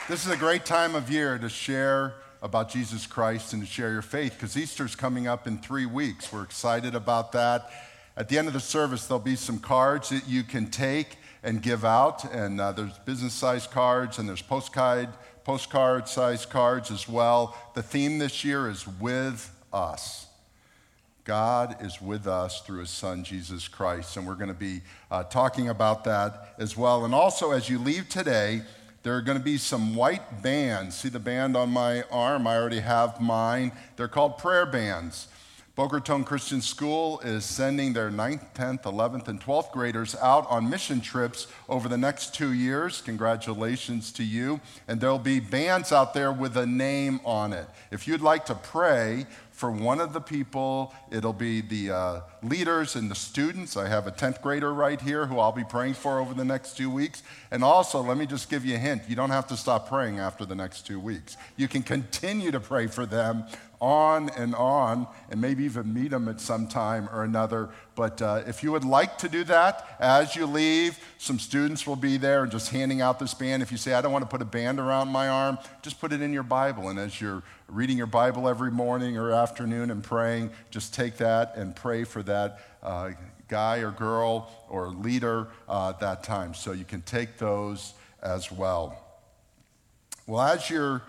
This is a great time of year to share about Jesus Christ and to share your faith because Easter's coming up in 3 weeks. We're excited about that. At the end of the service, there'll be some cards that you can take and give out, and there's business-sized cards and there's postcard-sized cards as well. The theme this year is with us. God is with us through his son, Jesus Christ, and we're going to be talking about that as well. And also, as you leave today, there are going to be some white bands. See the band on my arm? I already have mine. They're called prayer bands. Boca Raton Christian School is sending their 9th, 10th, 11th, and 12th graders out on mission trips over the next 2 years. Congratulations to you. And there'll be bands out there with a name on it. If you'd like to pray for one of the people, it'll be the leaders and the students. I have a 10th grader right here who I'll be praying for over the next 2 weeks. And also, let me just give you a hint. You don't have to stop praying after the next 2 weeks. You can continue to pray for them on, and maybe even meet them at some time or another. But if you would like to do that, as you leave, some students will be there and just handing out this band. If you say, I don't want to put a band around my arm, just put it in your Bible. And as you're reading your Bible every morning or afternoon and praying, just take that and pray for that guy or girl or leader that time. So you can take those as well. Well, as you're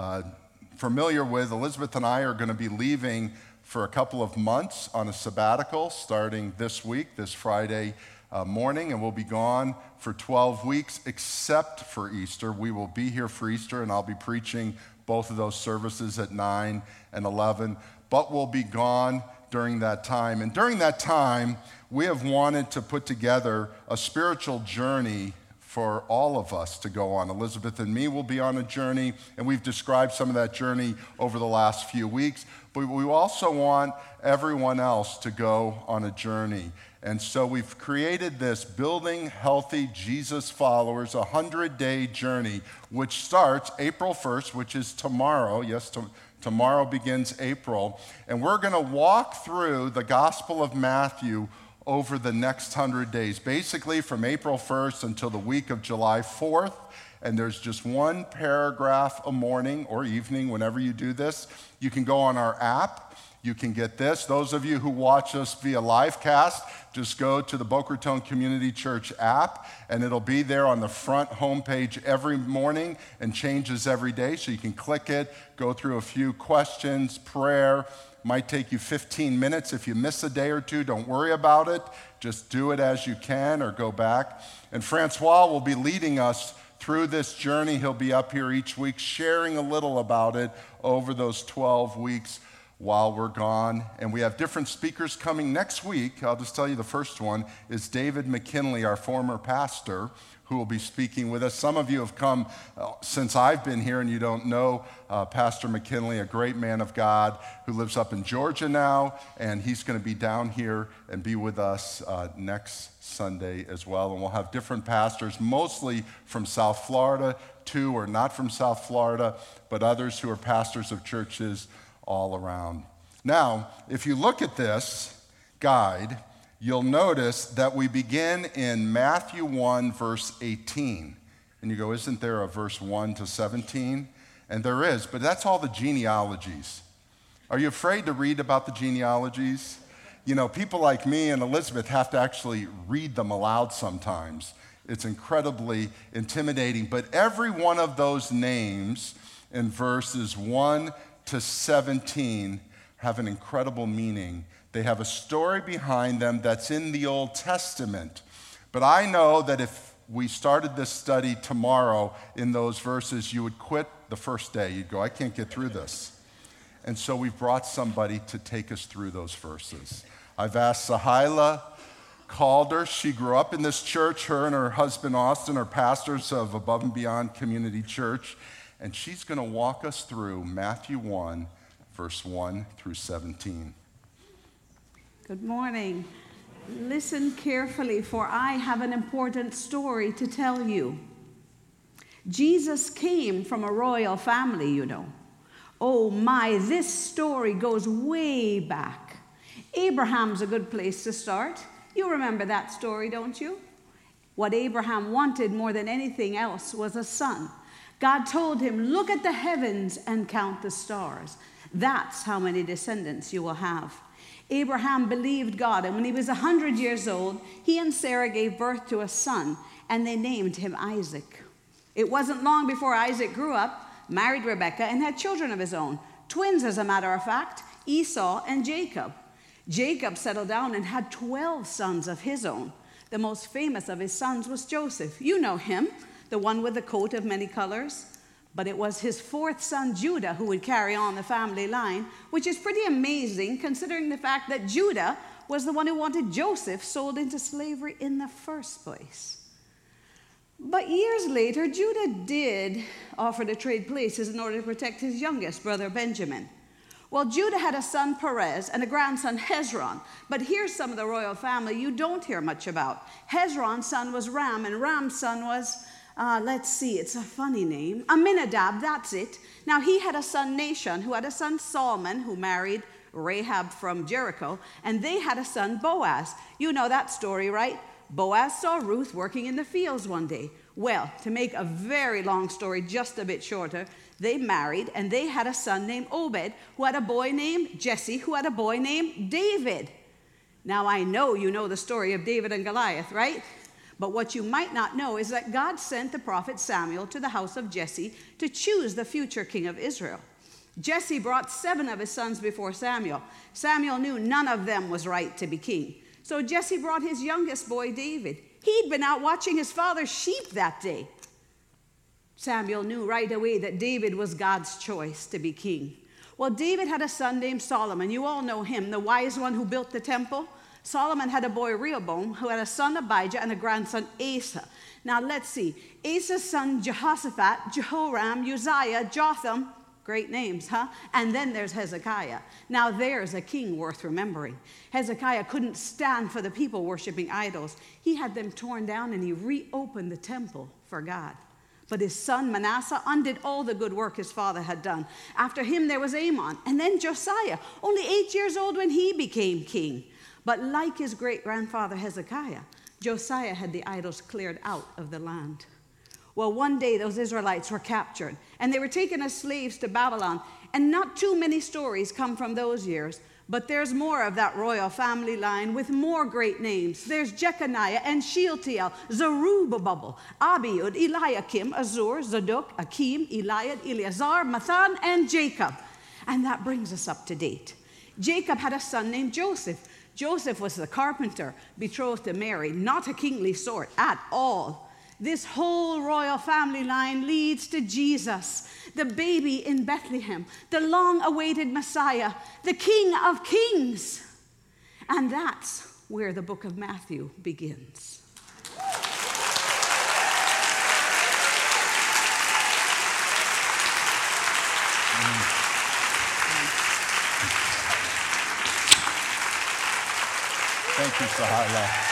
familiar with, Elizabeth and I are going to be leaving for a couple of months on a sabbatical starting this week, this Friday morning, and we'll be gone for 12 weeks except for Easter. We will be here for Easter, and I'll be preaching both of those services at 9 and 11, but we'll be gone during that time. And during that time, we have wanted to put together a spiritual journey for all of us to go on. Elizabeth and me will be on a journey, and we've described some of that journey over the last few weeks, but we also want everyone else to go on a journey. And so we've created this Building Healthy Jesus Followers 100-day journey, which starts April 1st, which is tomorrow. Yes, tomorrow begins April. And we're going to walk through the Gospel of Matthew over the next 100 days, basically from April 1st until the week of July 4th. And there's just one paragraph a morning or evening whenever you do this. You can go on our app. You can get this. Those of you who watch us via live cast, just go to the Boca Raton Community Church app, and it'll be there on the front homepage every morning and changes every day. So you can click it, go through a few questions, prayer. Might take you 15 minutes. If you miss a day or two, don't worry about it. Just do it as you can or go back. And Francois will be leading us through this journey. He'll be up here each week sharing a little about it over those 12 weeks while we're gone. And we have different speakers coming next week. I'll just tell you the first one is David McKinley, our former pastor, who will be speaking with us. Some of you have come since I've been here and you don't know Pastor McKinley, a great man of God who lives up in Georgia now, and he's going to be down here and be with us next Sunday as well. And we'll have different pastors, mostly from South Florida. 2 are not from South Florida, but others who are pastors of churches all around. Now, if you look at this guide, you'll notice that we begin in Matthew 1, verse 18. And you go, isn't there a verse 1 to 17? And there is, but that's all the genealogies. Are you afraid to read about the genealogies? You know, people like me and Elizabeth have to actually read them aloud sometimes. It's incredibly intimidating. But every one of those names in verses 1 to 17 have an incredible meaning. They have a story behind them that's in the Old Testament. But I know that if we started this study tomorrow in those verses, you would quit the first day. You'd go, I can't get through this. And so we've brought somebody to take us through those verses. I've asked Sahila Calder. She grew up in this church. Her and her husband, Austin, are pastors of Above and Beyond Community Church. And she's going to walk us through Matthew 1, verse 1 through 17. Good morning. Listen carefully, for I have an important story to tell you. Jesus came from a royal family, you know. Oh my, this story goes way back. Abraham's a good place to start. You remember that story, don't you? What Abraham wanted more than anything else was a son. God told him, look at the heavens and count the stars. That's how many descendants you will have. Abraham believed God, and when he was 100 years old, he and Sarah gave birth to a son, and they named him Isaac. It wasn't long before Isaac grew up, married Rebekah, and had children of his own. Twins, as a matter of fact, Esau and Jacob. Jacob settled down and had 12 sons of his own. The most famous of his sons was Joseph. You know him, the one with the coat of many colors. But it was his fourth son, Judah, who would carry on the family line, which is pretty amazing considering the fact that Judah was the one who wanted Joseph sold into slavery in the first place. But years later, Judah did offer to trade places in order to protect his youngest brother, Benjamin. Well, Judah had a son, Perez, and a grandson, Hezron. But here's some of the royal family you don't hear much about. Hezron's son was Ram, and Ram's son was, it's a funny name, Aminadab, that's it. Now, he had a son, Nahshon, who had a son, Solomon, who married Rahab from Jericho, and they had a son, Boaz. You know that story, right? Boaz saw Ruth working in the fields one day. Well, to make a very long story just a bit shorter, they married, and they had a son named Obed, who had a boy named Jesse, who had a boy named David. Now, I know you know the story of David and Goliath, right? But what you might not know is that God sent the prophet Samuel to the house of Jesse to choose the future king of Israel. Jesse brought 7 of his sons before Samuel. Samuel knew none of them was right to be king. So Jesse brought his youngest boy, David. He'd been out watching his father's sheep that day. Samuel knew right away that David was God's choice to be king. Well, David had a son named Solomon. You all know him, the wise one who built the temple. Solomon had a boy, Rehoboam, who had a son, Abijah, and a grandson, Asa. Now, let's see. Asa's son, Jehoshaphat, Jehoram, Uzziah, Jotham. Great names, huh? And then there's Hezekiah. Now, there's a king worth remembering. Hezekiah couldn't stand for the people worshiping idols. He had them torn down, and he reopened the temple for God. But his son Manasseh undid all the good work his father had done. After him, there was Amon, and then Josiah, only 8 years old when he became king. But like his great-grandfather Hezekiah, Josiah had the idols cleared out of the land. Well, one day those Israelites were captured, and they were taken as slaves to Babylon. And not too many stories come from those years, but there's more of that royal family line with more great names. There's Jeconiah and Shealtiel, Zerubbabel, Abiud, Eliakim, Azur, Zadok, Akim, Eliad, Eleazar, Mathan, and Jacob. And that brings us up to date. Jacob had a son named Joseph. Joseph was the carpenter betrothed to Mary, not a kingly sort at all. This whole royal family line leads to Jesus, the baby in Bethlehem, the long-awaited Messiah, the King of Kings. And that's where the book of Matthew begins. Thank you, Sahila.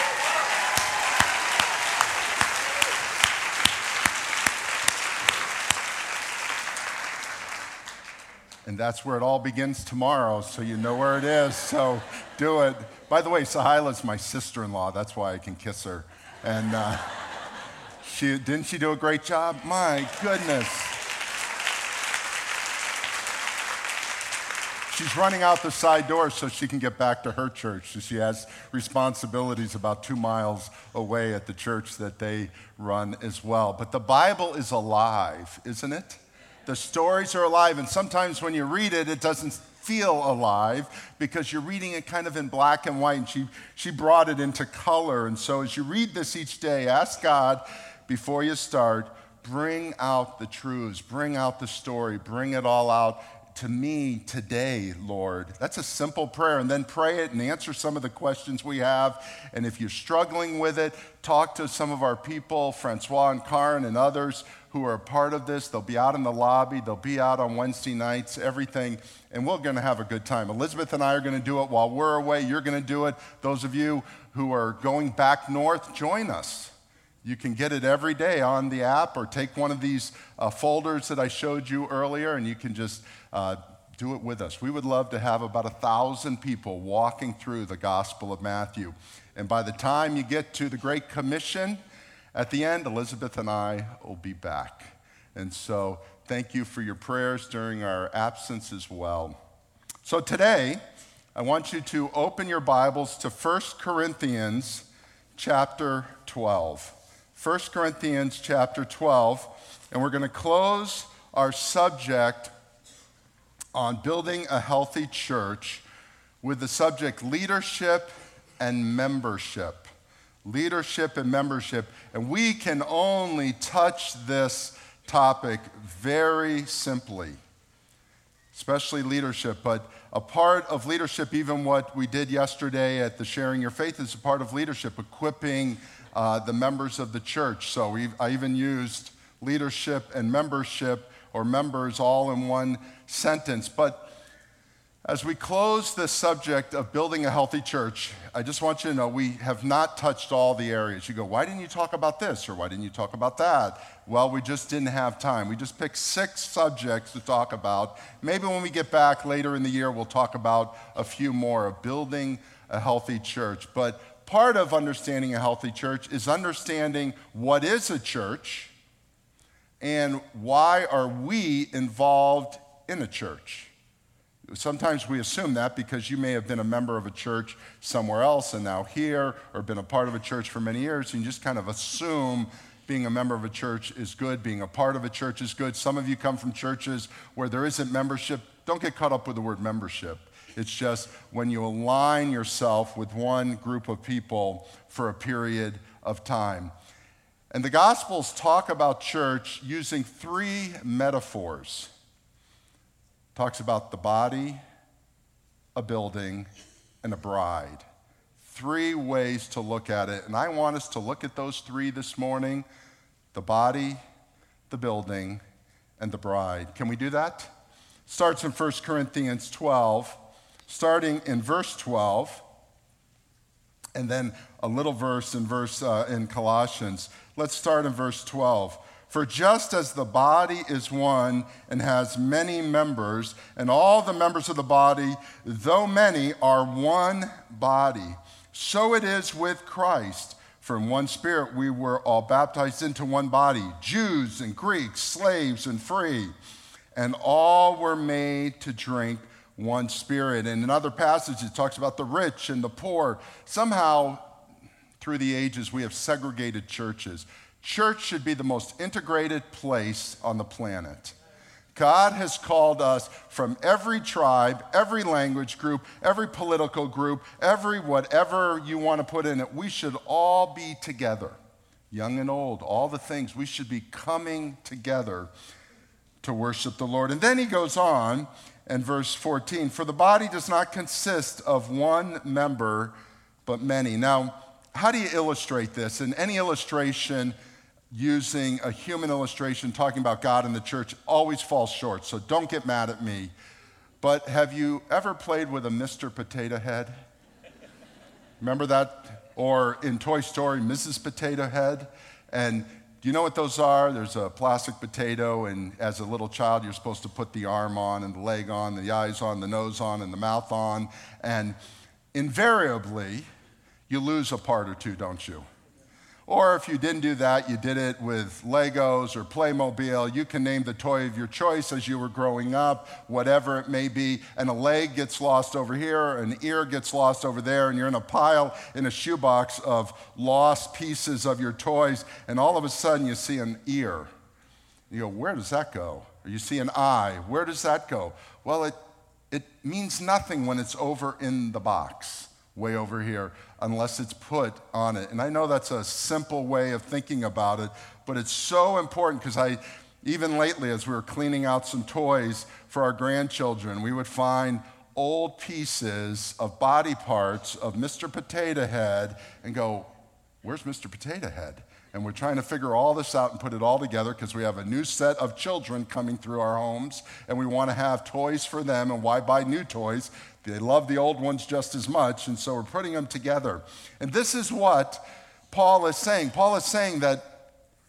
And that's where it all begins tomorrow, so you know where it is, so do it. By the way, Sahila's my sister-in-law. That's why I can kiss her. And didn't she do a great job? My goodness. She's running out the side door so she can get back to her church. So she has responsibilities about 2 miles away at the church that they run as well. But the Bible is alive, isn't it? The stories are alive, and sometimes when you read it, it doesn't feel alive because you're reading it kind of in black and white, and she brought it into color. And so as you read this each day, ask God before you start, bring out the truths, bring out the story, bring it all out to me today, Lord. That's a simple prayer, and then pray it and answer some of the questions we have. And if you're struggling with it, talk to some of our people, Francois and Karen and others who are a part of this. They'll be out in the lobby. They'll be out on Wednesday nights, everything, and we're going to have a good time. Elizabeth and I are going to do it while we're away. You're going to do it. Those of you who are going back north, join us. You can get it every day on the app or take one of these folders that I showed you earlier, and you can just do it with us. We would love to have about 1,000 people walking through the Gospel of Matthew. And by the time you get to the Great Commission, at the end, Elizabeth and I will be back. And so thank you for your prayers during our absence as well. So today, I want you to open your Bibles to 1 Corinthians chapter 12. 1 Corinthians chapter 12, and we're going to close our subject on building a healthy church with the subject leadership and membership. Leadership and membership. And we can only touch this topic very simply, especially leadership. But a part of leadership, even what we did yesterday at the Sharing Your Faith, is a part of leadership, equipping the members of the church. So I even used leadership and membership, or members, all in one sentence. But as we close the subject of building a healthy church, I just want you to know we have not touched all the areas. You go, why didn't you talk about this, or why didn't you talk about that? Well, we just didn't have time. We just picked 6 subjects to talk about. Maybe when we get back later in the year, we'll talk about a few more of building a healthy church. But part of understanding a healthy church is understanding what is a church and why are we involved in a church. Sometimes we assume that because you may have been a member of a church somewhere else and now here, or been a part of a church for many years, and you just kind of assume being a member of a church is good, being a part of a church is good. Some of you come from churches where there isn't membership. Don't get caught up with the word membership. It's just when you align yourself with one group of people for a period of time. And the Gospels talk about church using 3 metaphors. Talks about the body, a building, and a bride. 3 ways to look at it. And I want us to look at those 3 this morning: the body, the building, and the bride. Can we do that? Starts in 1 Corinthians 12, starting in verse 12, and then a little verse in Colossians. Let's start in verse 12. For just as the body is one and has many members, and all the members of the body, though many, are one body, so it is with Christ. For in one Spirit we were all baptized into one body, Jews and Greeks, slaves and free, and all were made to drink one Spirit. And in other passages it talks about the rich and the poor. Somehow, through the ages, we have segregated churches. Church should be the most integrated place on the planet. God has called us from every tribe, every language group, every political group, every whatever you want to put in it. We should all be together, young and old, all the things. We should be coming together to worship the Lord. And then he goes on in verse 14, for the body does not consist of one member, but many. Now, how do you illustrate this? And any illustration using a human illustration talking about God and the church always falls short, so don't get mad at me. But have you ever played with a Mr. Potato Head? Remember that? Or in Toy Story, Mrs. Potato Head? And do you know what those are? There's a plastic potato, and as a little child, you're supposed to put the arm on and the leg on, the eyes on, the nose on, and the mouth on. And invariably, you lose a part or two, don't you? Or if you didn't do that, you did it with Legos or Playmobil. You can name the toy of your choice as you were growing up, whatever it may be, and a leg gets lost over here, an ear gets lost over there, and you're in a pile in a shoebox of lost pieces of your toys, and all of a sudden you see an ear. You go, where does that go? Or you see an eye, where does that go? Well, it means nothing when it's over in the box, way over here, unless it's put on it. And I know that's a simple way of thinking about it, but it's so important because even lately, as we were cleaning out some toys for our grandchildren, we would find old pieces of body parts of Mr. Potato Head and go, where's Mr. Potato Head? And we're trying to figure all this out and put it all together because we have a new set of children coming through our homes, and we want to have toys for them. And why buy new toys? They love the old ones just as much, and so we're putting them together. And this is what Paul is saying. Paul is saying that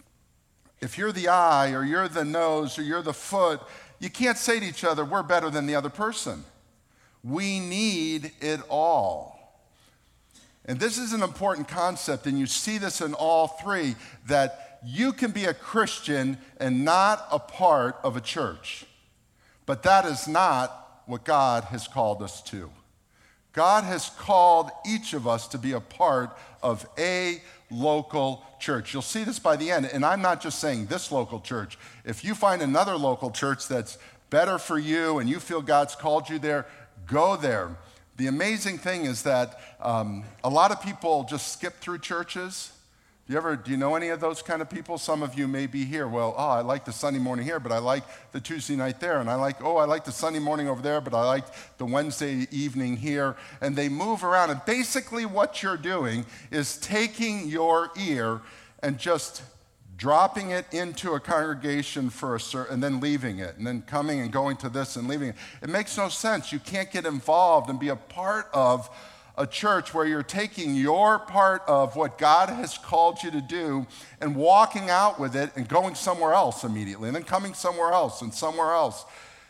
if you're the eye, or you're the nose, or you're the foot, you can't say to each other, we're better than the other person. We need it all. And this is an important concept, and you see this in all 3, that you can be a Christian and not a part of a church. But that is not what God has called us to. God has called each of us to be a part of a local church. You'll see this by the end, and I'm not just saying this local church. If you find another local church that's better for you and you feel God's called you there, go there. The amazing thing is that a lot of people just skip through churches. Do you know any of those kind of people? Some of you may be here. Well, I like the Sunday morning here, but I like the Tuesday night there. And I like the Sunday morning over there, but I like the Wednesday evening here. And they move around. And basically what you're doing is taking your ear and just dropping it into a congregation for and then leaving it, and then coming and going to this and leaving it. It makes no sense. You can't get involved and be a part of a church where you're taking your part of what God has called you to do and walking out with it and going somewhere else immediately, and then coming somewhere else and somewhere else.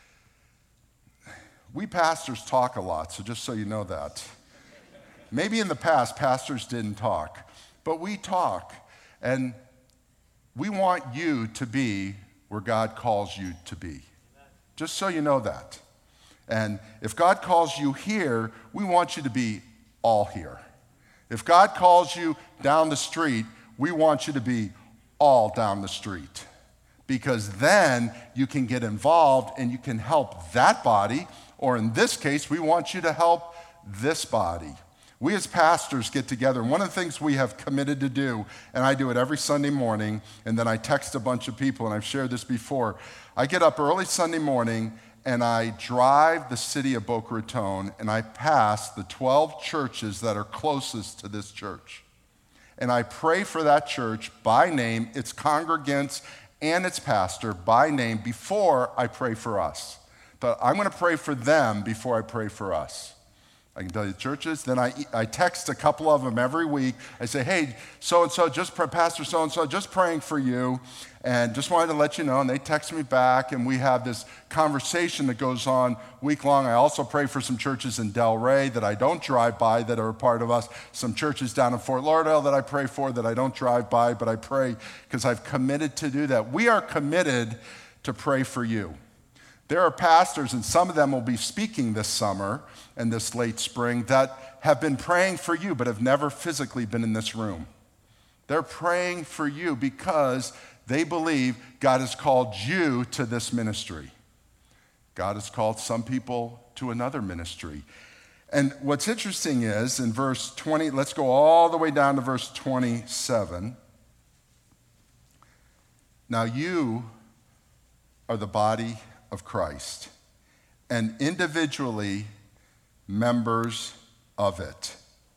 We pastors talk a lot, so just so you know that. Maybe in the past, pastors didn't talk, but we talk, and we want you to be where God calls you to be. Just so you know that. And if God calls you here, we want you to be all here. If God calls you down the street, we want you to be all down the street. Because then you can get involved and you can help that body, or in this case, we want you to help this body. We as pastors get together, and one of the things we have committed to do, and I do it every Sunday morning, and then I text a bunch of people, and I've shared this before. I get up early Sunday morning, and I drive the city of Boca Raton, and I pass the 12 churches that are closest to this church. And I pray for that church by name, its congregants, and its pastor by name before I pray for us. But I'm going to pray for them before I pray for us. I can tell you the churches. Then I text a couple of them every week. I say, hey, so-and-so, Pastor so-and-so, just praying for you, and just wanted to let you know. And they text me back, and we have this conversation that goes on week long. I also pray for some churches in Delray that I don't drive by that are a part of us. Some churches down in Fort Lauderdale that I pray for that I don't drive by, but I pray because I've committed to do that. We are committed to pray for you. There are pastors, and some of them will be speaking this summer and this late spring, that have been praying for you but have never physically been in this room. They're praying for you because they believe God has called you to this ministry. God has called some people to another ministry. And what's interesting is in verse 20, let's go all the way down to verse 27. Now you are the body of Christ, and individually members of it.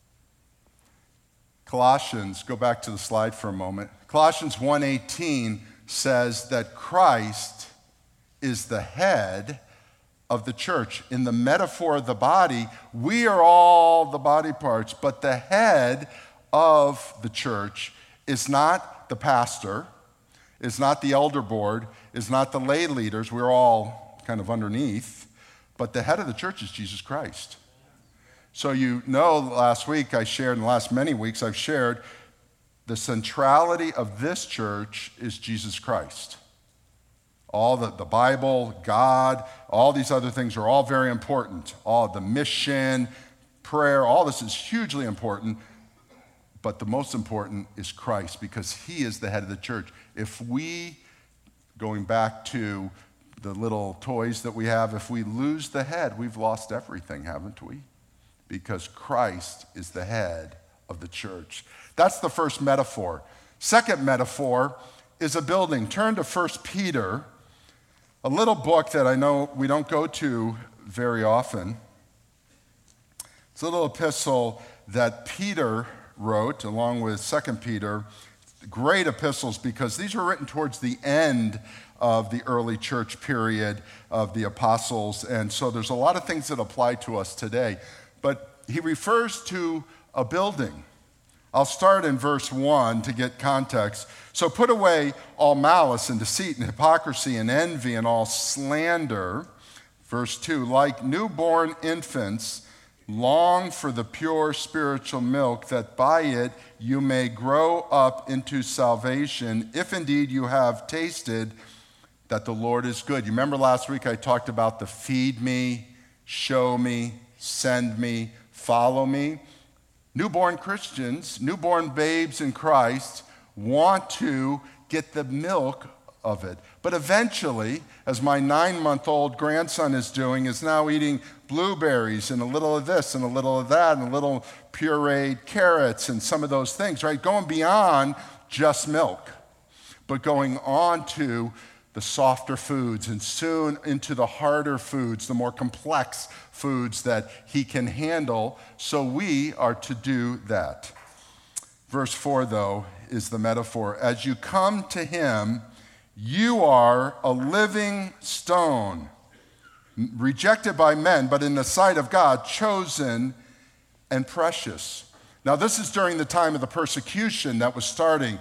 Colossians, go back to the slide for a moment. Colossians 1:18 says that Christ is the head of the church. In the metaphor of the body, we are all the body parts, but the head of the church is not the pastor, is not the elder board, is not the lay leaders. We're all kind of underneath. But the head of the church is Jesus Christ. So you know last week I shared, in the last many weeks I've shared, the centrality of this church is Jesus Christ. All the Bible, God, all these other things are all very important. All the mission, prayer, all this is hugely important. But the most important is Christ, because he is the head of the church. If we, going back to the little toys that we have, if we lose the head, we've lost everything, haven't we? Because Christ is the head of the church. That's the first metaphor. Second metaphor is a building. Turn to 1 Peter, a little book that I know we don't go to very often. It's a little epistle that Peter wrote along with 2 Peter. Great epistles, because these were written towards the end of the early church period of the apostles, and so there's a lot of things that apply to us today. But he refers to a building. I'll start in verse 1 to get context. So put away all malice and deceit and hypocrisy and envy and all slander. Verse 2, like newborn infants, Long for the pure spiritual milk, that by it you may grow up into salvation, if indeed you have tasted that the Lord is good. You remember last week I talked about the feed me, show me, send me, follow me. Newborn Christians, newborn babes in Christ want to get the milk of it. But eventually, as my 9-month-old grandson is doing, is now eating blueberries and a little of this and a little of that and a little pureed carrots and some of those things, right? Going beyond just milk, but going on to the softer foods and soon into the harder foods, the more complex foods that he can handle. So we are to do that. Verse 4, though, is the metaphor. As you come to him, you are a living stone, rejected by men, but in the sight of God, chosen and precious. Now, this is during the time of the persecution that was starting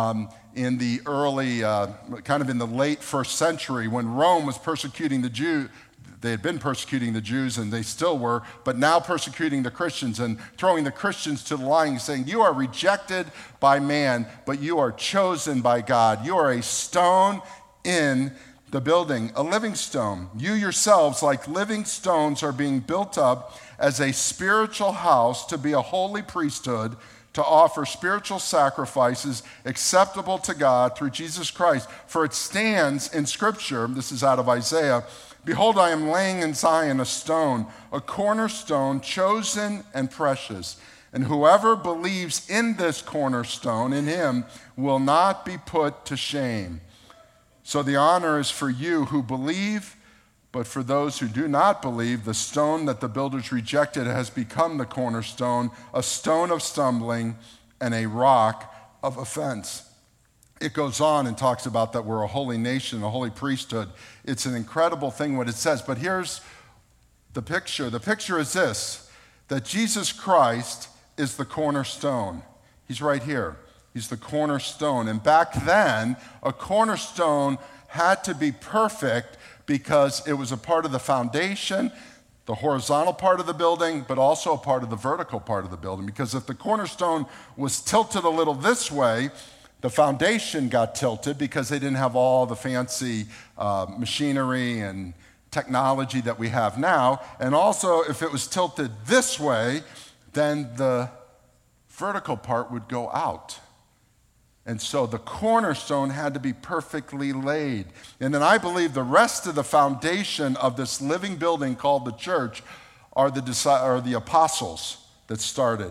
in the early, kind of in the late first century, when Rome was persecuting the Jews. They had been persecuting the Jews, and they still were, but now persecuting the Christians and throwing the Christians to the lion, saying, you are rejected by man, but you are chosen by God. You are a stone in the building, a living stone. You yourselves, like living stones, are being built up as a spiritual house to be a holy priesthood, to offer spiritual sacrifices acceptable to God through Jesus Christ. For it stands in Scripture, this is out of Isaiah, behold, I am laying in Zion a stone, a cornerstone, chosen and precious. And whoever believes in this cornerstone, in him, will not be put to shame. So the honor is for you who believe, but for those who do not believe, the stone that the builders rejected has become the cornerstone, a stone of stumbling and a rock of offense. It goes on and talks about that we're a holy nation, a holy priesthood. It's an incredible thing what it says. But here's the picture. The picture is this, that Jesus Christ is the cornerstone. He's right here. He's the cornerstone. And back then, a cornerstone had to be perfect because it was a part of the foundation, the horizontal part of the building, but also a part of the vertical part of the building. Because if the cornerstone was tilted a little this way, the foundation got tilted because they didn't have all the fancy machinery and technology that we have now. And also, if it was tilted this way, then the vertical part would go out. And so the cornerstone had to be perfectly laid. And then I believe the rest of the foundation of this living building called the church are the apostles that started.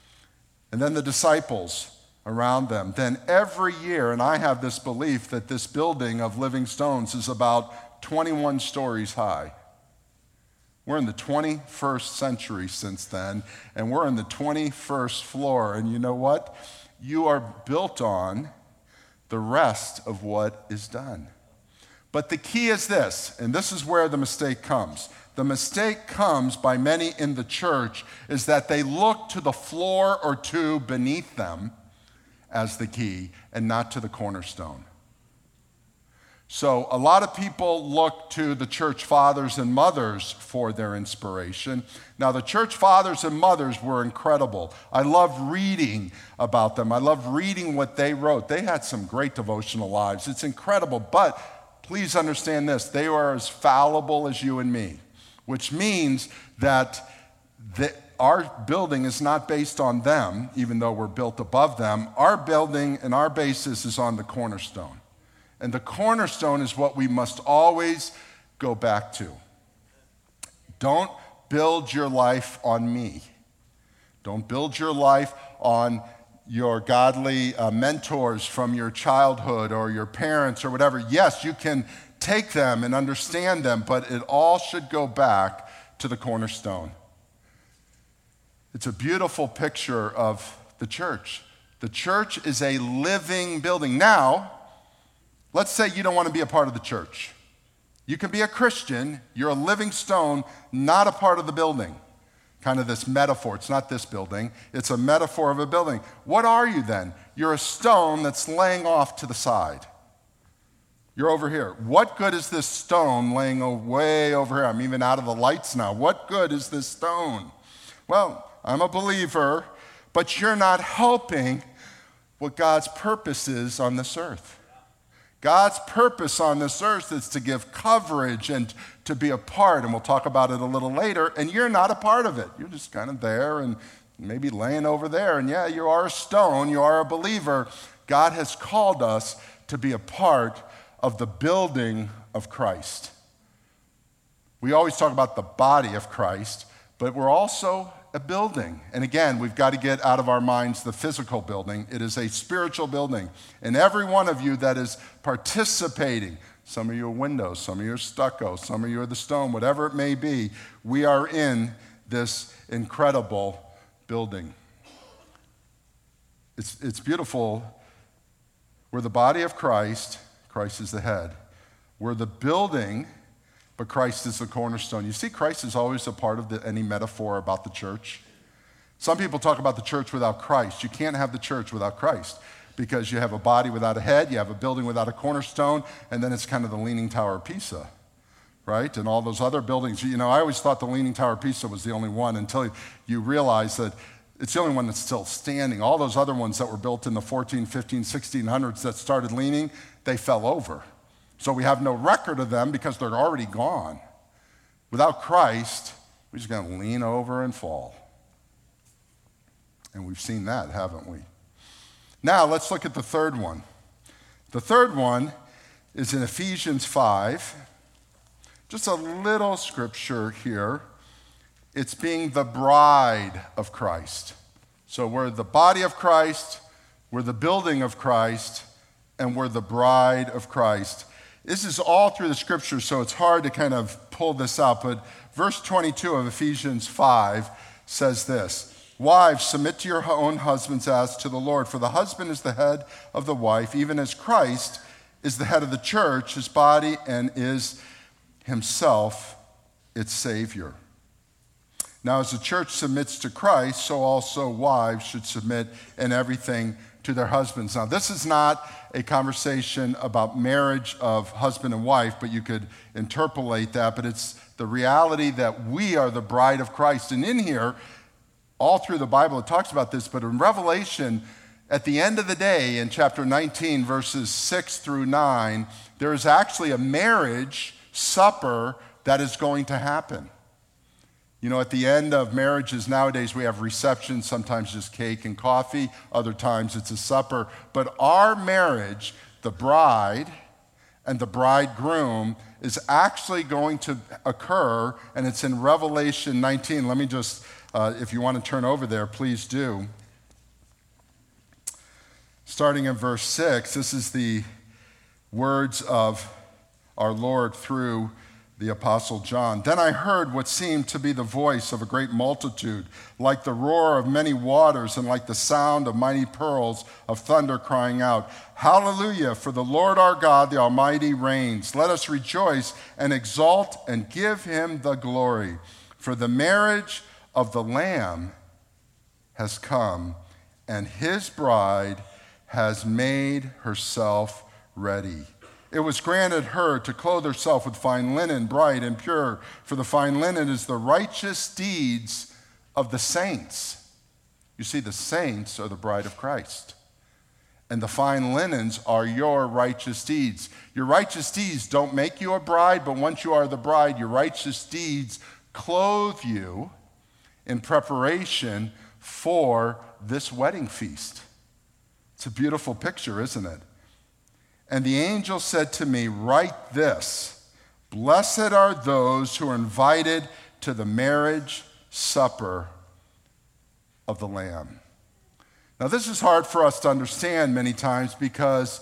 And then the disciples around them. Then every year, and I have this belief that this building of living stones is about 21 stories high. We're in the 21st century since then, and we're in the 21st floor. And you know what? You are built on the rest of what is done. But the key is this, and this is where the mistake comes. The mistake comes by many in the church is that they look to the floor or two beneath them as the key and not to the cornerstone. So a lot of people look to the church fathers and mothers for their inspiration. Now, the church fathers and mothers were incredible. I love reading about them. I love reading what they wrote. They had some great devotional lives. It's incredible. But please understand this. They are as fallible as you and me, which means that our building is not based on them, even though we're built above them. Our building and our basis is on the cornerstone. And the cornerstone is what we must always go back to. Don't build your life on me. Don't build your life on your godly mentors from your childhood or your parents or whatever. Yes, you can take them and understand them, but it all should go back to the cornerstone. It's a beautiful picture of the church. The church is a living building. Now, let's say you don't want to be a part of the church. You can be a Christian, you're a living stone, not a part of the building. Kind of this metaphor. It's not this building, it's a metaphor of a building. What are you then? You're a stone that's laying off to the side. You're over here. What good is this stone laying way over here? I'm even out of the lights now. What good is this stone? Well, I'm a believer, but you're not helping what God's purpose is on this earth. God's purpose on this earth is to give coverage and to be a part, and we'll talk about it a little later, and you're not a part of it. You're just kind of there and maybe laying over there, and yeah, you are a stone, you are a believer. God has called us to be a part of the building of Christ. We always talk about the body of Christ, but we're also a building. And again, we've got to get out of our minds the physical building. It is a spiritual building. And every one of you that is participating, some of you are windows, some of you are stucco, some of you are the stone, whatever it may be, we are in this incredible building. It's beautiful. We're the body of Christ. Christ is the head. We're the building, but Christ is the cornerstone. You see, Christ is always a part of any metaphor about the church. Some people talk about the church without Christ. You can't have the church without Christ because you have a body without a head, you have a building without a cornerstone, and then it's kind of the Leaning Tower of Pisa, right? And all those other buildings. You know, I always thought the Leaning Tower of Pisa was the only one until you realize that it's the only one that's still standing. All those other ones that were built in the 14, 15, 1600s that started leaning, they fell over. So we have no record of them because they're already gone. Without Christ, we're just going to lean over and fall. And we've seen that, haven't we? Now, let's look at the third one. The third one is in Ephesians 5. Just a little scripture here. It's being the bride of Christ. So we're the body of Christ, we're the building of Christ, and we're the bride of Christ. This is all through the scripture, so it's hard to kind of pull this out, but verse 22 of Ephesians 5 says this: Wives, submit to your own husbands as to the Lord, for the husband is the head of the wife, even as Christ is the head of the church, his body, and is himself its Savior. Now, as the church submits to Christ, so also wives should submit in everything to their husbands. Now, this is not a conversation about marriage of husband and wife, but you could interpolate that, but it's the reality that we are the bride of Christ. And in here, all through the Bible, it talks about this, but in Revelation, at the end of the day, in chapter 19, verses 6 through 9, there is actually a marriage supper that is going to happen. You know, at the end of marriages nowadays, we have receptions, sometimes just cake and coffee, other times it's a supper. But our marriage, the bride and the bridegroom, is actually going to occur, and it's in Revelation 19. Let me just, if you want to turn over there, please do. Starting in verse 6, this is the words of our Lord through the Apostle John. Then I heard what seemed to be the voice of a great multitude, like the roar of many waters and like the sound of mighty pearls of thunder, crying out, Hallelujah, for the Lord our God, the Almighty, reigns. Let us rejoice and exult and give him the glory. For the marriage of the Lamb has come, and his bride has made herself ready. It was granted her to clothe herself with fine linen, bright and pure, for the fine linen is the righteous deeds of the saints. You see, the saints are the bride of Christ. And the fine linens are your righteous deeds. Your righteous deeds don't make you a bride, but once you are the bride, your righteous deeds clothe you in preparation for this wedding feast. It's a beautiful picture, isn't it? And the angel said to me, Write this: Blessed are those who are invited to the marriage supper of the Lamb. Now, this is hard for us to understand many times because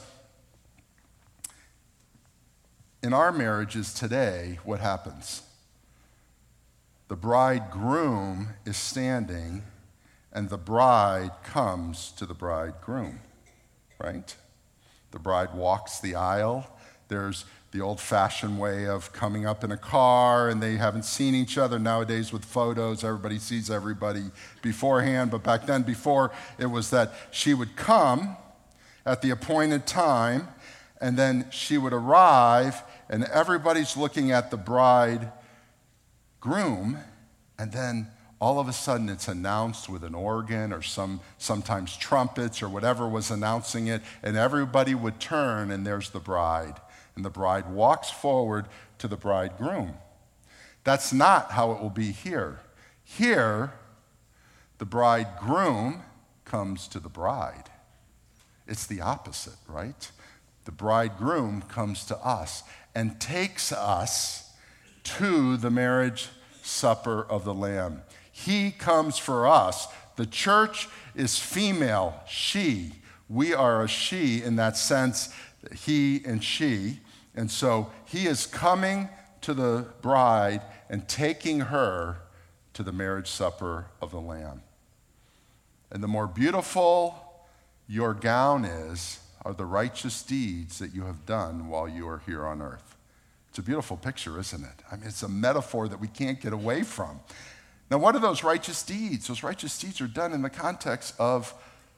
in our marriages today, what happens? The bridegroom is standing and the bride comes to the bridegroom, right? The bride walks the aisle. There's the old-fashioned way of coming up in a car, and they haven't seen each other. Nowadays with photos, everybody sees everybody beforehand. But back then, before, it was that she would come at the appointed time, and then she would arrive, and everybody's looking at the bridegroom, and then all of a sudden it's announced with an organ or sometimes trumpets or whatever was announcing it, and everybody would turn, and there's the bride. And the bride walks forward to the bridegroom. That's not how it will be here. Here, the bridegroom comes to the bride. It's the opposite, right? The bridegroom comes to us and takes us to the marriage supper of the Lamb. He comes for us. The church is female, she. We are a she in that sense, he and she. And so he is coming to the bride and taking her to the marriage supper of the Lamb. And the more beautiful your gown is, are the righteous deeds that you have done while you are here on earth. It's a beautiful picture, isn't it? I mean, it's a metaphor that we can't get away from. Now, what are those righteous deeds? Those righteous deeds are done in the context of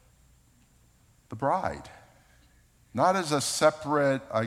the bride. Not as a separate, I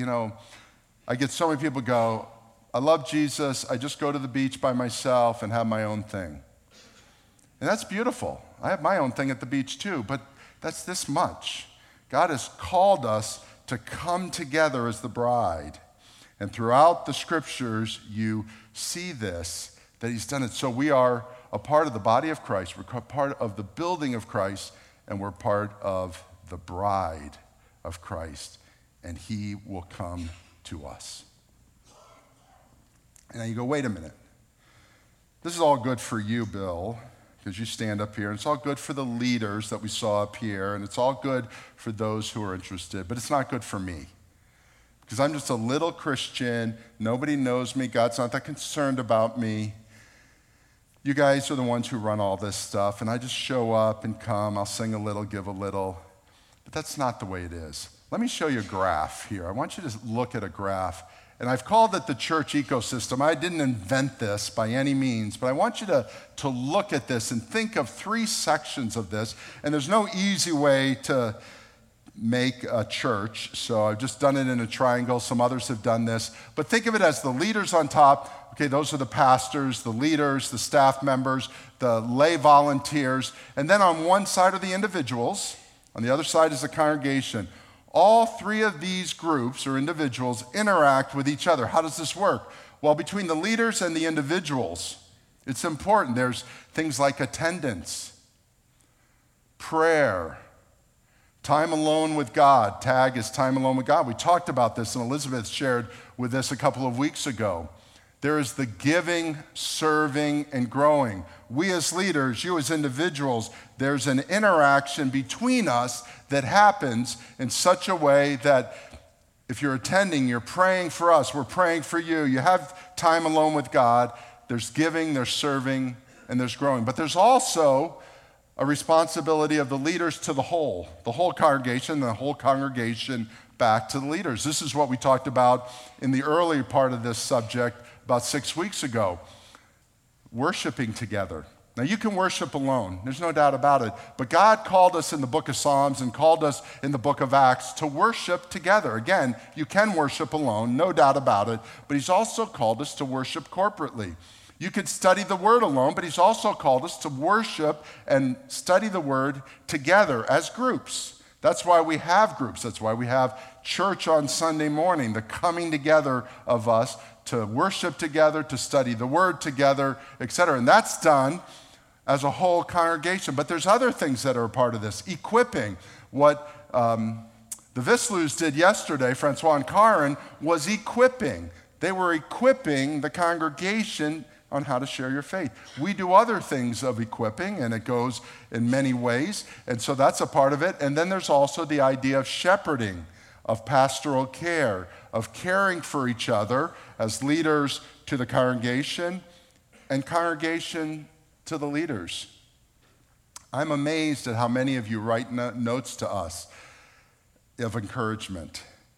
get so many people go, I love Jesus, I just go to the beach by myself and have my own thing. And that's beautiful. I have my own thing at the beach too, but that's this much. God has called us to come together as the bride. And throughout the scriptures, you see this, that he's done it. So we are a part of the body of Christ. We're part of the building of Christ, and we're part of the bride of Christ. And he will come to us. And now you go, wait a minute. This is all good for you, Bill, because you stand up here, and it's all good for the leaders that we saw up here, and it's all good for those who are interested, but it's not good for me. Because I'm just a little Christian, nobody knows me, God's not that concerned about me. You guys are the ones who run all this stuff, and I just show up and come, I'll sing a little, give a little. But that's not the way it is. Let me show you a graph here. I want you to look at a graph. And I've called it the church ecosystem. I didn't invent this by any means, but I want you to look at this and think of three sections of this. And there's no easy way to make a church, so I've just done it in a triangle. Some others have done this. But think of it as the leaders on top. Okay, those are the pastors, the leaders, the staff members, the lay volunteers. And then on one side are the individuals. On the other side is the congregation. All three of these groups or individuals interact with each other. How does this work? Well, between the leaders and the individuals, it's important. There's things like attendance, prayer, time alone with God. Tag is time alone with God. We talked about this, and Elizabeth shared with us a couple of weeks ago. There is the giving, serving, and growing. We as leaders, you as individuals, there's an interaction between us that happens in such a way that if you're attending, you're praying for us, we're praying for you. You have time alone with God. There's giving, there's serving, and there's growing. But there's also a responsibility of the leaders to the whole congregation back to the leaders. This is what we talked about in the early part of this subject about 6 weeks ago, worshiping together. Now, you can worship alone. There's no doubt about it. But God called us in the book of Psalms and called us in the book of Acts to worship together. Again, you can worship alone, no doubt about it. But he's also called us to worship corporately. You could study the word alone, but he's also called us to worship and study the word together as groups. That's why we have groups. That's why we have church on Sunday morning, the coming together of us to worship together, to study the word together, etc. And that's done as a whole congregation. But there's other things that are a part of this. Equipping. What the Visloos did yesterday, Francois and Karen, was equipping. They were equipping the congregation on how to share your faith. We do other things of equipping, and it goes in many ways. And so that's a part of it. And then there's also the idea of shepherding, of pastoral care, of caring for each other as leaders to the congregation and congregation to the leaders. I'm amazed at how many of you write notes to us of encouragement.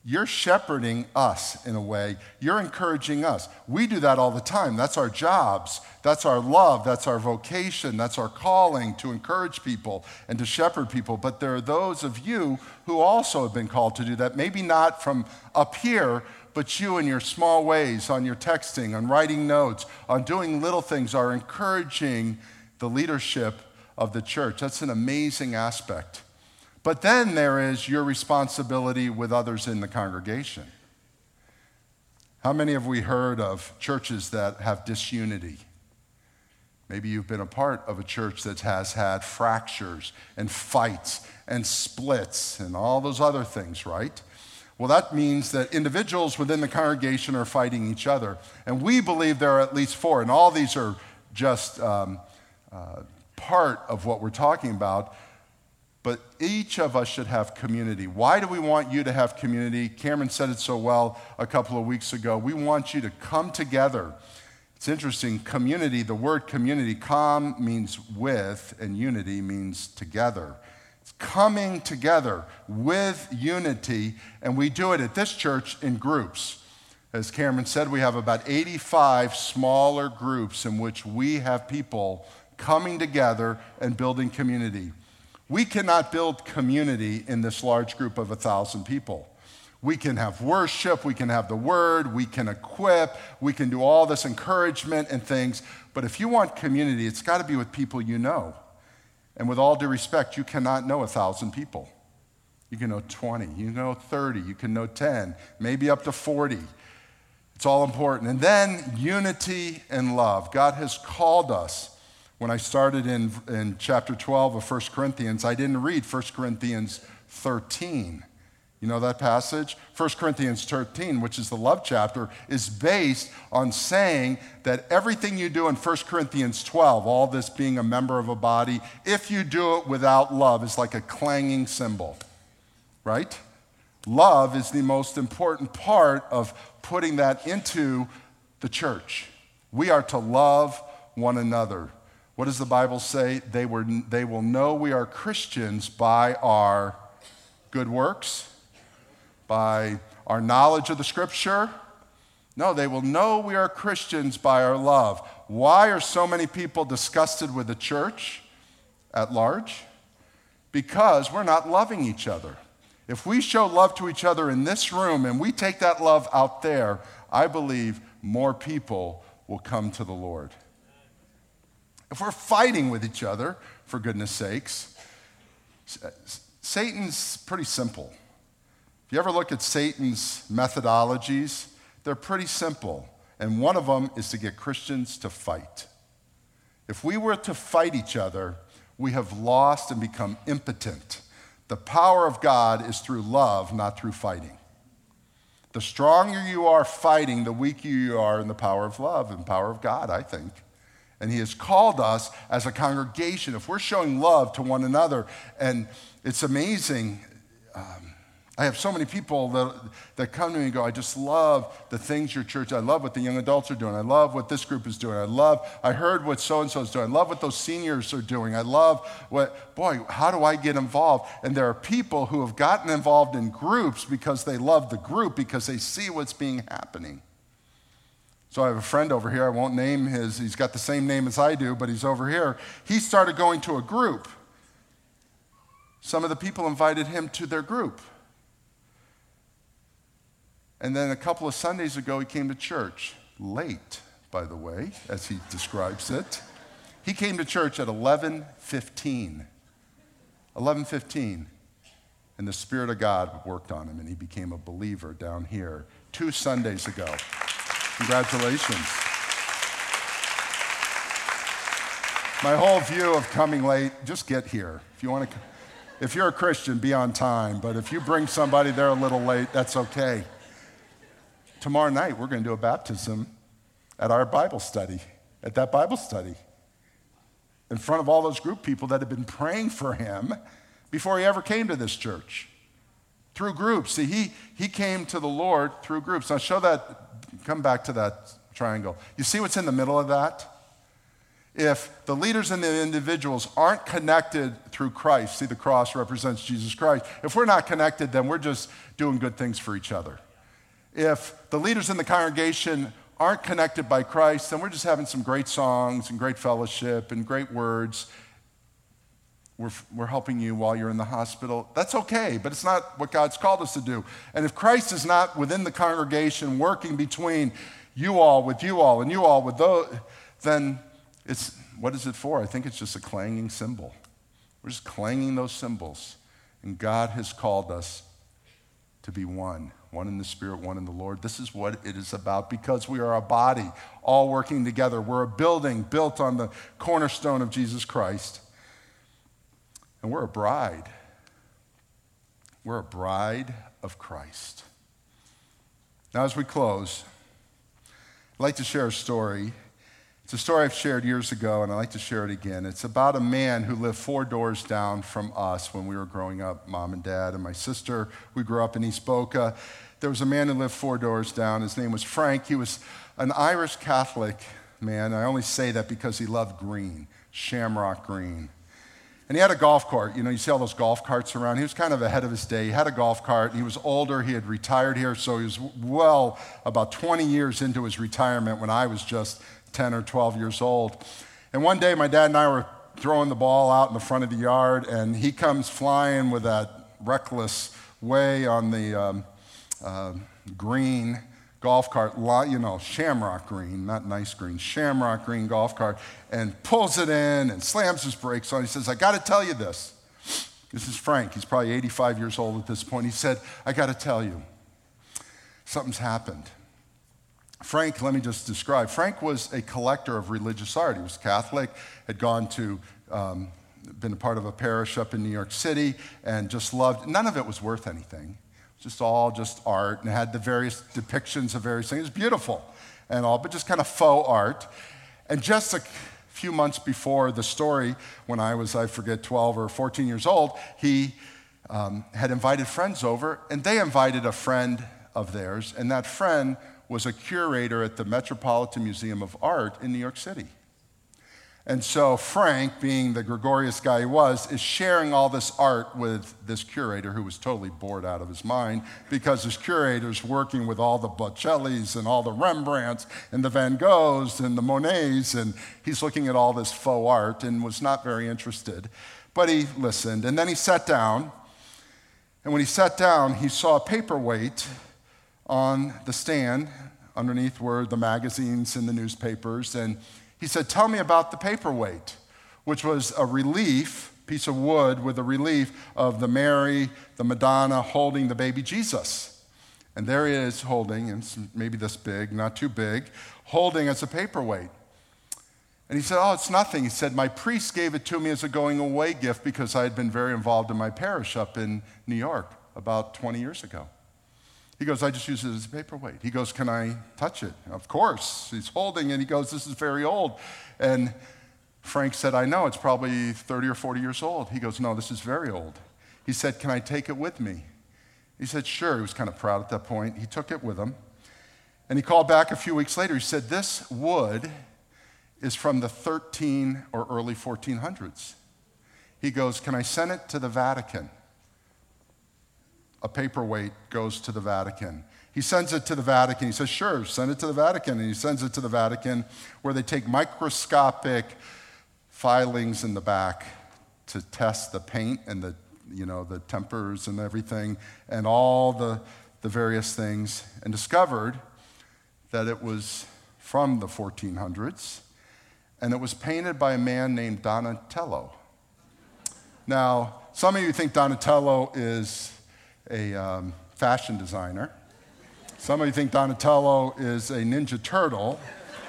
you're shepherding us in a way. You're encouraging us. We do that all the time. That's our jobs. That's our love. That's our vocation. That's our calling to encourage people and to shepherd people. But there are those of you who also have been called to do that, maybe not from up here, but you in your small ways, on your texting, on writing notes, on doing little things, are encouraging the leadership of the church. That's an amazing aspect. But then there is your responsibility with others in the congregation. How many have we heard of churches that have disunity? Maybe you've been a part of a church that has had fractures and fights and splits and all those other things, right? Well, that means that individuals within the congregation are fighting each other. And we believe there are at least 4, and all these are just part of what we're talking about. But each of us should have community. Why do we want you to have community? Cameron said it so well a couple of weeks ago. We want you to come together. It's interesting, community, the word community, com means with, and unity means together. It's coming together with unity, and we do it at this church in groups. As Cameron said, we have about 85 smaller groups in which we have people coming together and building community. We cannot build community in this large group of 1,000 people. We can have worship, we can have the word, we can equip, we can do all this encouragement and things. But if you want community, it's got to be with people you know. And with all due respect, you cannot know 1,000 people. You can know 20, you can know 30, you can know 10, maybe up to 40. It's all important. And then unity and love. God has called us. When I started in chapter 12 of 1 Corinthians, I didn't read 1 Corinthians 13. You know that passage? 1 Corinthians 13, which is the love chapter, is based on saying that everything you do in 1 Corinthians 12, all this being a member of a body, if you do it without love, is like a clanging cymbal, right? Love is the most important part of putting that into the church. We are to love one another. What does the Bible say? They will know we are Christians by our good works, by our knowledge of the Scripture. No, they will know we are Christians by our love. Why are so many people disgusted with the church at large? Because we're not loving each other. If we show love to each other in this room and we take that love out there, I believe more people will come to the Lord. If we're fighting with each other, for goodness sakes, Satan's pretty simple. If you ever look at Satan's methodologies, they're pretty simple. And one of them is to get Christians to fight. If we were to fight each other, we have lost and become impotent. The power of God is through love, not through fighting. The stronger you are fighting, the weaker you are in the power of love and power of God, I think. And he has called us as a congregation, if we're showing love to one another, and it's amazing. I have so many people that come to me and go, I just love the things your church, I love what the young adults are doing. I love what this group is doing. I heard what so-and-so is doing. I love what those seniors are doing. I love how do I get involved? And there are people who have gotten involved in groups because they love the group, because they see what's happening. So I have a friend over here, I won't name he's got the same name as I do, but he's over here. He started going to a group. Some of the people invited him to their group. And then a couple of Sundays ago, he came to church, late, by the way, as he describes it. He came to church at 11:15. 11:15. And the Spirit of God worked on him, and he became a believer down here 2 Sundays ago. Congratulations. My whole view of coming late, just get here. If you're a Christian, be on time. But if you bring somebody there a little late, that's okay. Tomorrow night, we're going to do a baptism at our Bible study, at that Bible study, in front of all those group people that have been praying for him before he ever came to this church. Through groups. See, he came to the Lord through groups. Now come back to that triangle. You see what's in the middle of that? If the leaders and the individuals aren't connected through Christ, see, the cross represents Jesus Christ. If we're not connected, then we're just doing good things for each other. If the leaders in the congregation aren't connected by Christ, then we're just having some great songs and great fellowship and great words. We're helping you while you're in the hospital. That's okay, but it's not what God's called us to do. And if Christ is not within the congregation working between you all with you all and you all with those, then what is it for? I think it's just a clanging cymbal. We're just clanging those cymbals. And God has called us to be one in the Spirit, one in the Lord. This is what it is about, because we are a body all working together. We're a building built on the cornerstone of Jesus Christ. And we're a bride. We're a bride of Christ. Now, as we close, I'd like to share a story. It's a story I've shared years ago, and I'd like to share it again. It's about a man who lived 4 doors down from us when we were growing up, Mom and Dad and my sister. We grew up in East Boca. There was a man who lived 4 doors down. His name was Frank. He was an Irish Catholic man. I only say that because he loved green, shamrock green. And he had a golf cart. You know, you see all those golf carts around. He was kind of ahead of his day. He had a golf cart. He was older. He had retired here, so he was well about 20 years into his retirement when I was just 10 or 12 years old. And one day, my dad and I were throwing the ball out in the front of the yard, and he comes flying with that reckless way on the green golf cart, you know, shamrock green, not nice green, shamrock green golf cart, and pulls it in and slams his brakes on. He says, I got to tell you this. This is Frank. He's probably 85 years old at this point. He said, I got to tell you, something's happened. Frank, let me just describe. Frank was a collector of religious art. He was Catholic, had gone to, been a part of a parish up in New York City, and just loved, none of it was worth anything. Just all just art, and had the various depictions of various things. It was beautiful and all, but just kind of faux art. And just a few months before the story, when I was, I forget, 12 or 14 years old, he had invited friends over, and they invited a friend of theirs, and that friend was a curator at the Metropolitan Museum of Art in New York City. And so Frank, being the gregarious guy he was, is sharing all this art with this curator who was totally bored out of his mind, because this curator's working with all the Botticellis and all the Rembrandts and the Van Goghs and the Monets, and he's looking at all this faux art and was not very interested. But he listened, and then he sat down, and when he sat down, he saw a paperweight on the stand. Underneath were the magazines and the newspapers, and he said, tell me about the paperweight, which was a relief, piece of wood with a relief of the Mary, the Madonna, holding the baby Jesus. And there he is holding, and it's maybe this big, not too big, holding as a paperweight. And he said, oh, it's nothing. He said, my priest gave it to me as a going away gift because I had been very involved in my parish up in New York about 20 years ago. He goes, I just use it as a paperweight. He goes, can I touch it? Of course. He's holding it. He goes, this is very old. And Frank said, I know, it's probably 30 or 40 years old. He goes, no, this is very old. He said, can I take it with me? He said, sure. He was kind of proud at that point. He took it with him. And he called back a few weeks later. He said, this wood is from the 13 or early 1400s. He goes, can I send it to the Vatican? A paperweight goes to the Vatican. He sends it to the Vatican. He says, sure, send it to the Vatican. And he sends it to the Vatican, where they take microscopic filings in the back to test the paint and the tempers and everything and all the various things, and discovered that it was from the 1400s, and it was painted by a man named Donatello. Now, some of you think Donatello is a fashion designer. Some of you think Donatello is a Ninja Turtle.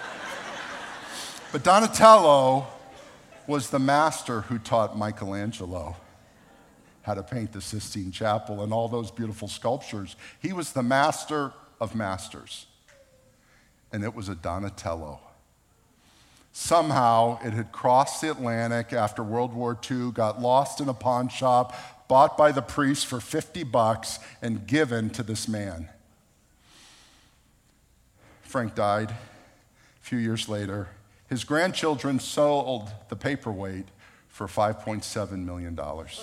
But Donatello was the master who taught Michelangelo how to paint the Sistine Chapel and all those beautiful sculptures. He was the master of masters. And it was a Donatello. Somehow it had crossed the Atlantic after World War II, got lost in a pawn shop, bought by the priest for $50 and given to this man. Frank died. A few years later, His grandchildren sold the paperweight for $5.7 million.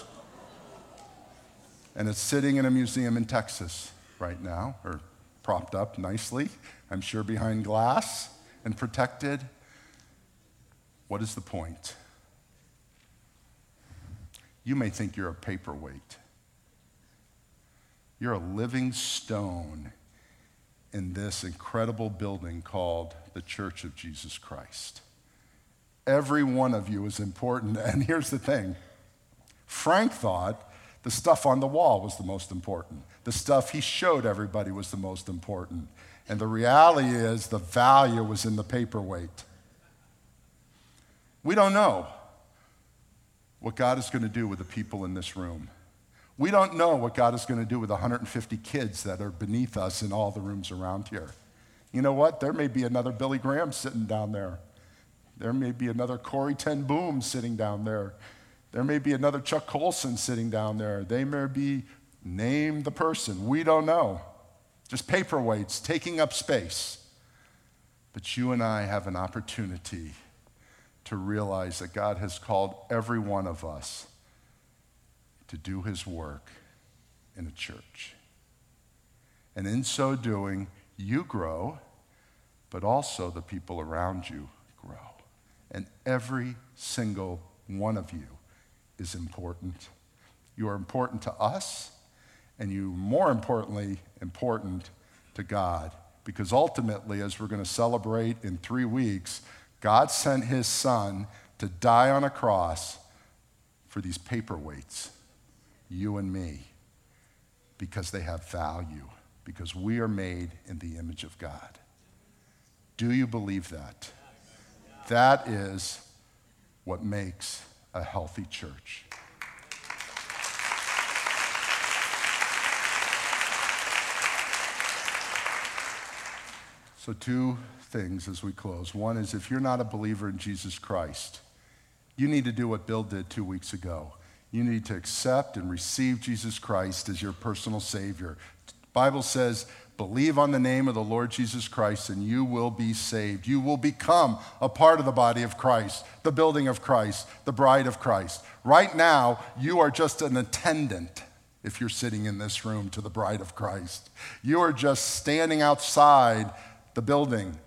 And it's sitting in a museum in Texas right now, or propped up nicely, I'm sure behind glass and protected. What is the point? You may think you're a paperweight. You're a living stone in this incredible building called the Church of Jesus Christ. Every one of you is important, and here's the thing. Frank thought the stuff on the wall was the most important. The stuff he showed everybody was the most important. And the reality is the value was in the paperweight. We don't know what God is going to do with the people in this room. We don't know what God is going to do with 150 kids that are beneath us in all the rooms around here. You know what? There may be another Billy Graham sitting down there. There may be another Corrie ten Boom sitting down there. There may be another Chuck Colson sitting down there. They may be, name the person. We don't know. Just paperweights taking up space. But you and I have an opportunity to realize that God has called every one of us to do his work in a church. And in so doing, you grow, but also the people around you grow. And every single one of you is important. You are important to us, and you, more importantly, important to God. Because ultimately, as we're going to celebrate in 3 weeks, God sent his son to die on a cross for these paperweights, you and me, because they have value, because we are made in the image of God. Do you believe that? That is what makes a healthy church. So 2 things as we close. One is, if you're not a believer in Jesus Christ, you need to do what Bill did 2 weeks ago. You need to accept and receive Jesus Christ as your personal Savior. The Bible says, believe on the name of the Lord Jesus Christ and you will be saved. You will become a part of the body of Christ, the building of Christ, the bride of Christ. Right now, you are just an attendant if you're sitting in this room to the bride of Christ. You are just standing outside the building.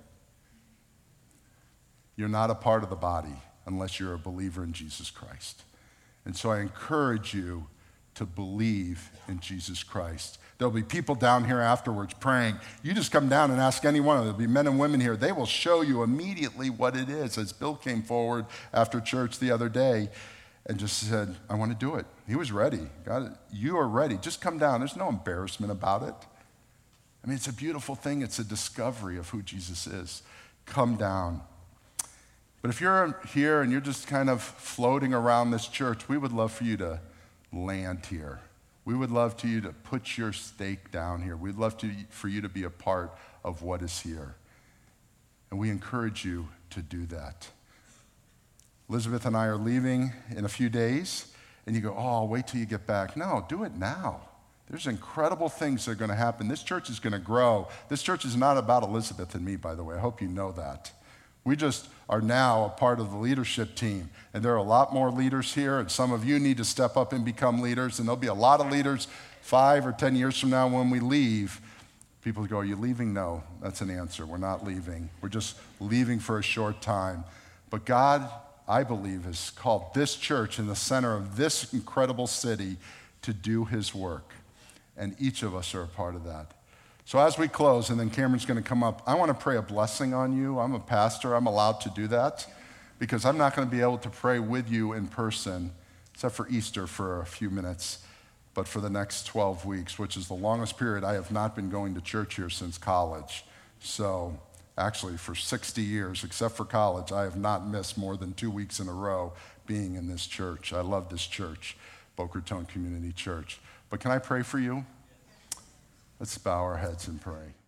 You're not a part of the body unless you're a believer in Jesus Christ. And so I encourage you to believe in Jesus Christ. There'll be people down here afterwards praying. You just come down and ask any one of them. There'll be men and women here. They will show you immediately what it is. As Bill came forward after church the other day and just said, I want to do it. He was ready. God, you are ready. Just come down. There's no embarrassment about it. I mean, it's a beautiful thing. It's a discovery of who Jesus is. Come down. But if you're here and you're just kind of floating around this church, we would love for you to land here. We would love for you to put your stake down here. We'd love for you to be a part of what is here. And we encourage you to do that. Elizabeth and I are leaving in a few days, and you go, oh, I'll wait till you get back. No, do it now. There's incredible things that are going to happen. This church is going to grow. This church is not about Elizabeth and me, by the way. I hope you know that. We just are now a part of the leadership team, and there are a lot more leaders here, and some of you need to step up and become leaders, and there'll be a lot of leaders 5 or 10 years from now when we leave. People go, are you leaving? No, that's an answer. We're not leaving. We're just leaving for a short time. But God, I believe, has called this church in the center of this incredible city to do his work, and each of us are a part of that. So as we close, and then Cameron's going to come up, I want to pray a blessing on you. I'm a pastor. I'm allowed to do that because I'm not going to be able to pray with you in person, except for Easter for a few minutes, but for the next 12 weeks, which is the longest period. I have not been going to church here since college. So actually for 60 years, except for college, I have not missed more than 2 weeks in a row being in this church. I love this church, Boca Raton Community Church. But can I pray for you? Let's bow our heads and pray.